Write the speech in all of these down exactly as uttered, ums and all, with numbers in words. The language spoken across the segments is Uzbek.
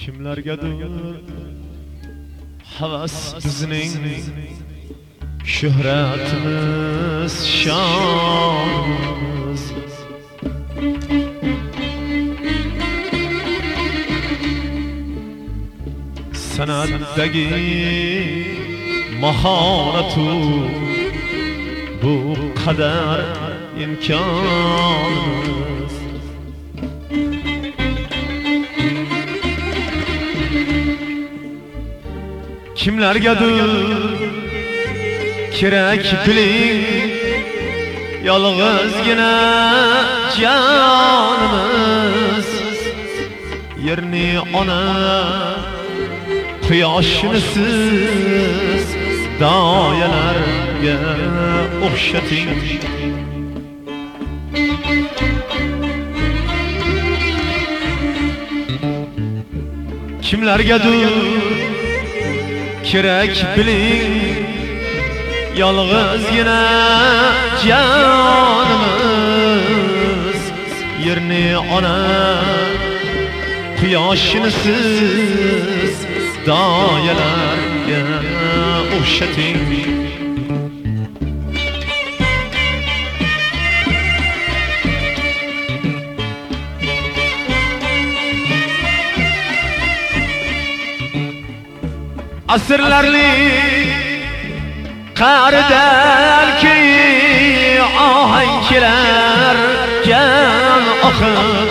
kimlargadir havas bizning shuhratimiz shonimiz. San'atdagi mahoratu bu qadar imkonimiz. Kimlargadir kerak biling yolg'izgina jonimiz. Yerni ona quyoshini siz doyalarga o'xshating. Kimlargadir kerak biling yolg'izgina jonimiz. Yerni ona quyoshini siz doyalarga o'xshating. Asrlarlik qa'ridanki ohang kelar jan oqib.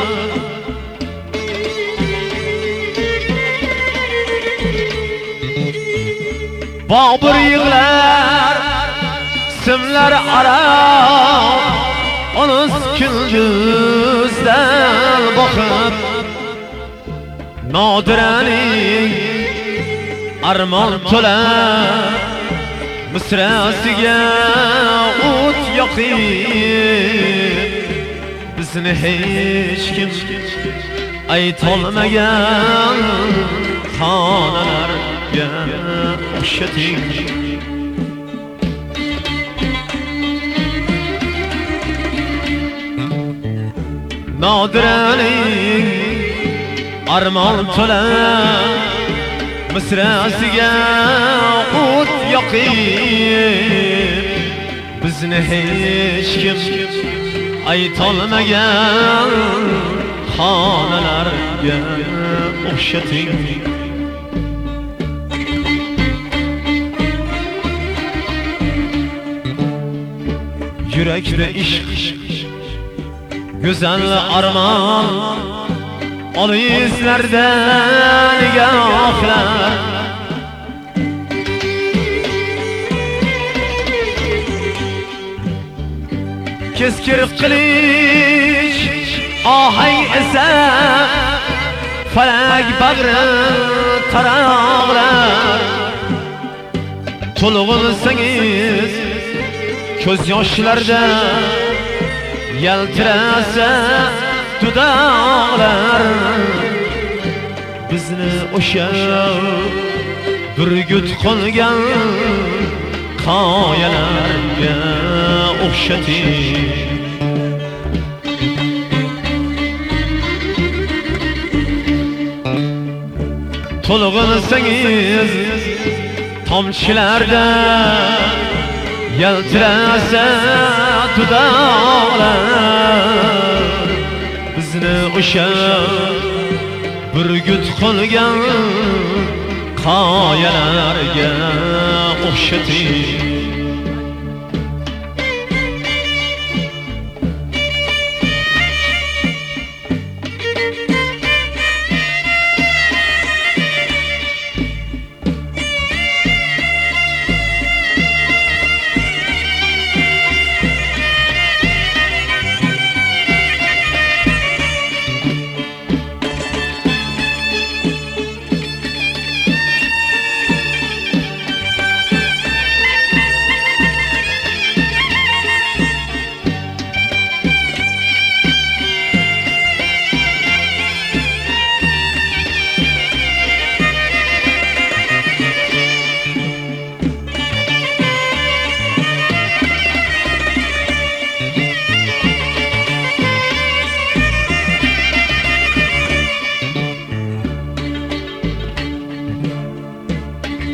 Bobur yig'lar simlar aro onus kunduzdan boqib. Nodiraning armon to'la misrasiga o't yoqib. Bizni hech kim aytolmagan xonalarga o'xshating. Nodiraning armon to'la misrasiga o't yoqib. Bizni hech kim aytolmagan xonalarga o'xshating. Yurakda ishq go'zal armon olislardan nigohlar. Keskir qilich ohang esa falak bag'ri taroqlar. To'lg'insangiz ko'z yoshlarda yaltirasa dudaqlar. Bizni o'sha burgut qolgan qoyalarga o'xshating. To'lg'insangiz tomchilarda yaltirasa dudaqlar. Bizni o'sha burgut qolgan qoyalarga o'xshating.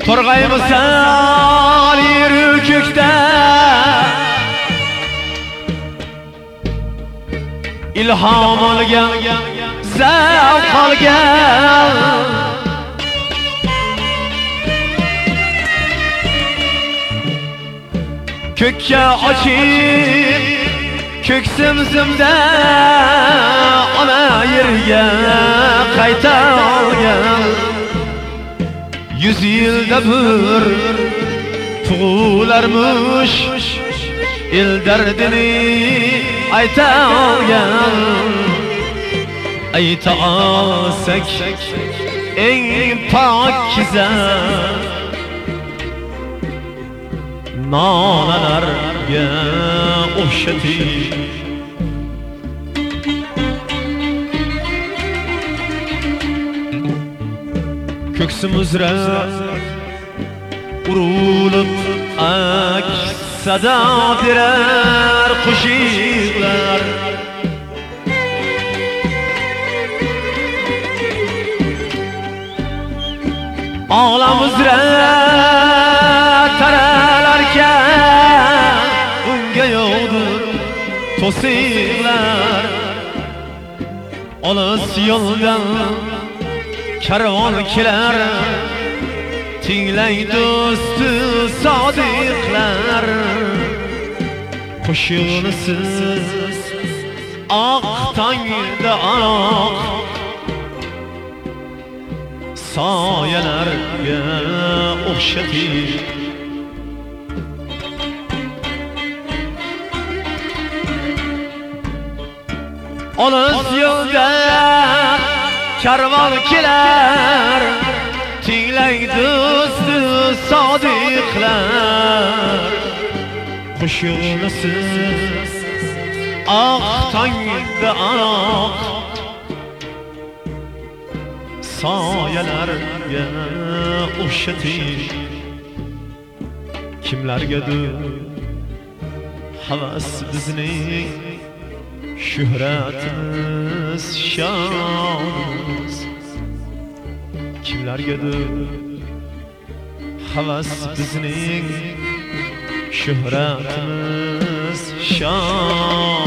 Torgay misal yer kökde ilham olgan, zavq olgan kökka ochib ko'ksimizimda ona yerga qayta olgan yüz yilda bir tug'ularmish el dardini ayta olgan ayta olsak eng pokiza nonalarga o'xshatib ko'ksim uzra urilib aks sada berar qo'shiqlar olam uzra taralarkan unga yo'qdir to'siqlar olis yo'ldan karvon kelar tinglay do'sti sodiqlar qo'shig'inisiz oq tongda oq soyalarga o'xshatib olis yo'lda karvon kelar tinglay do'sti sodiqlar qo'shig'inisiz oq tongda oq soyalarga o'xshatib kimlargadir havas bizning shuhratimiz shonimiz kimlargadir havas bizning shuhratimiz shon